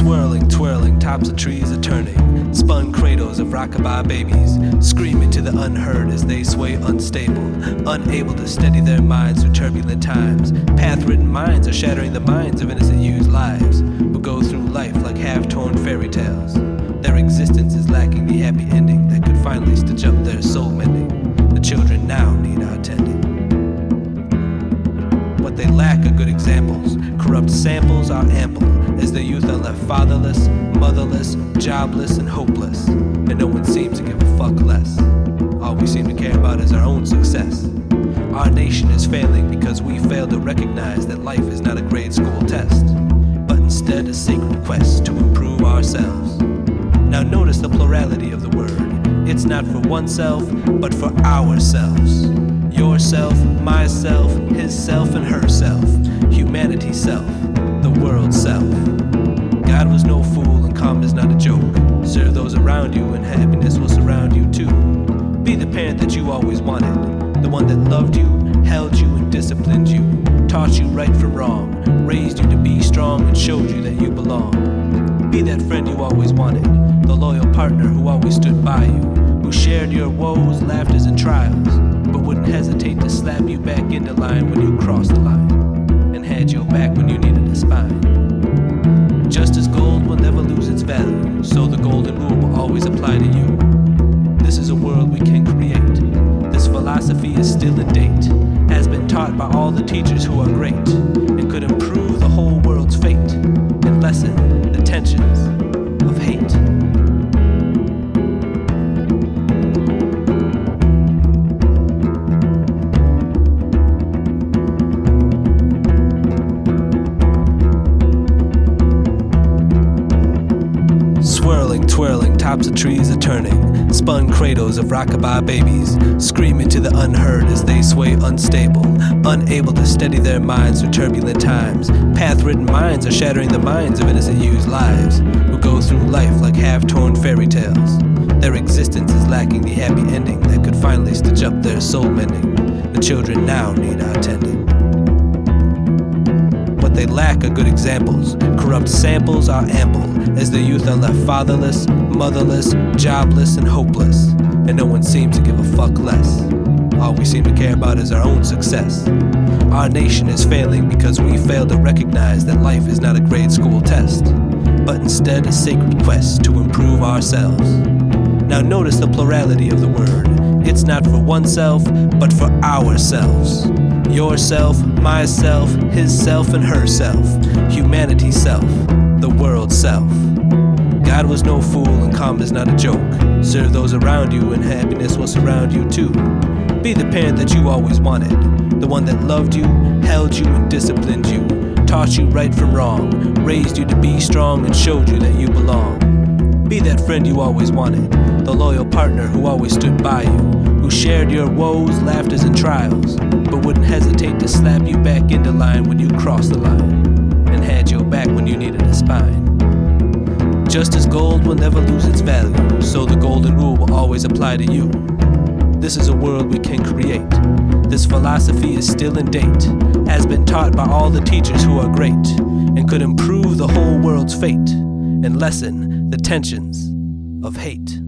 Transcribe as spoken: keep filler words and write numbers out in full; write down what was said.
Swirling, twirling, tops of trees are turning. Spun cradles of rockabye babies, screaming to the unheard as they sway unstable, unable to steady their minds through turbulent times. Path-ridden minds are shattering the minds of innocent youths' lives, who go through life like half-torn fairy tales. Their existence is lacking the happy ending that could finally stitch up their soul mending. The children now need our tending. What they lack are good examples. Corrupt samples are ample, as the youth are left fatherless, motherless, jobless, and hopeless. And no one seems to give a fuck less. All we seem to care about is our own success. Our nation is failing because we fail to recognize that life is not a grade school test, but instead a sacred quest to improve ourselves. Now notice the plurality of the word. It's not for oneself, but for ourselves. Yourself, myself, his self, and herself. Humanity's self, the world's self. God was no fool and calm is not a joke. Serve those around you and happiness will surround you too. Be the parent that you always wanted, the one that loved you, held you, and disciplined you, taught you right from wrong, raised you to be strong and showed you that you belong. Be that friend you always wanted, the loyal partner who always stood by you, who shared your woes, laughters, and trials, but wouldn't hesitate to slap you back into line when you crossed the line, and had your back when you needed a spine. Just as gold will never lose its value, so the golden rule will always apply to you. This is a world we can create. This philosophy is still in date, has been taught by all the teachers who are great, and could improve the whole world's fate, and lessen the tensions of hate. Swirling, twirling, tops of trees are turning. Spun cradles of rockabye babies, screaming to the unheard as they sway unstable, unable to steady their minds through turbulent times. Path-ridden minds are shattering the minds of innocent youths' lives, who go through life like half-torn fairy tales. Their existence is lacking the happy ending that could finally stitch up their soul mending. The children now need our tending. What they lack are good examples. Corrupt samples are ample, as the youth are left fatherless, motherless, jobless, and hopeless. And no one seems to give a fuck less. All we seem to care about is our own success. Our nation is failing because we fail to recognize that life is not a grade school test, but instead a sacred quest to improve ourselves. Now notice the plurality of the word. It's not for oneself, but for ourselves. Yourself, myself, his self, and herself. Humanity's self, the world's self. God was no fool and calm is not a joke. Serve those around you and happiness will surround you too. Be the parent that you always wanted, the one that loved you, held you, and disciplined you, taught you right from wrong, raised you to be strong and showed you that you belong. Be that friend you always wanted, the loyal partner who always stood by you, who shared your woes, laughters, and trials, but wouldn't hesitate to slap you back into line when you crossed the line, and had your back when you needed a spine. Just as gold will never lose its value, so the golden rule will always apply to you. This is a world we can create. This philosophy is still in date, has been taught by all the teachers who are great, and could improve the whole world's fate, and lessen the tensions of hate.